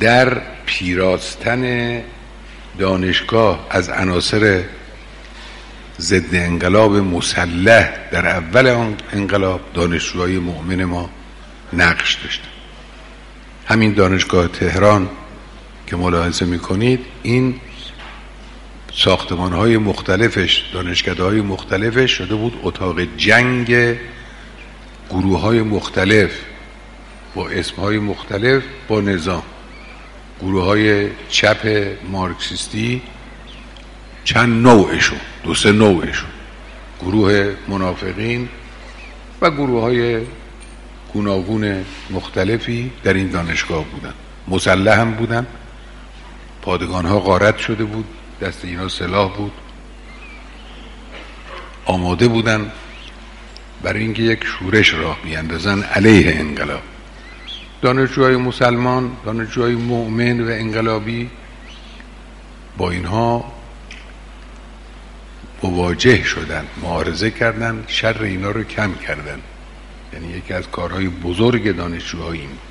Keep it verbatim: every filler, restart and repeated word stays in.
در پیراستن دانشگاه از عناصر ضد انقلاب مسلح در اول آن انقلاب دانشجوهای مؤمن ما نقش داشتن. همین دانشگاه تهران که ملاحظه میکنید، این ساختمانهای مختلفش، دانشکده‌های مختلفش شده بود اتاق جنگ گروه‌های مختلف با اسمهای مختلف با نظام. گروه‌های چپ مارکسیستی چند نوعشون، دو سه نوعشون، گروه منافقین و گروه‌های گوناگون مختلفی در این دانشگاه بودن. مسلح هم بودن، پادگان‌ها غارت شده بود، دست اینا سلاح بود، آماده بودن برای اینکه یک شورش راه بیاندازن علیه انقلاب. دانشجوهای مسلمان، دانشجوهای مؤمن و انقلابی با اینها مواجه شدن، معارضه کردن، شر اینا رو کم کردن. یعنی یکی از کارهای بزرگ دانشجوهای این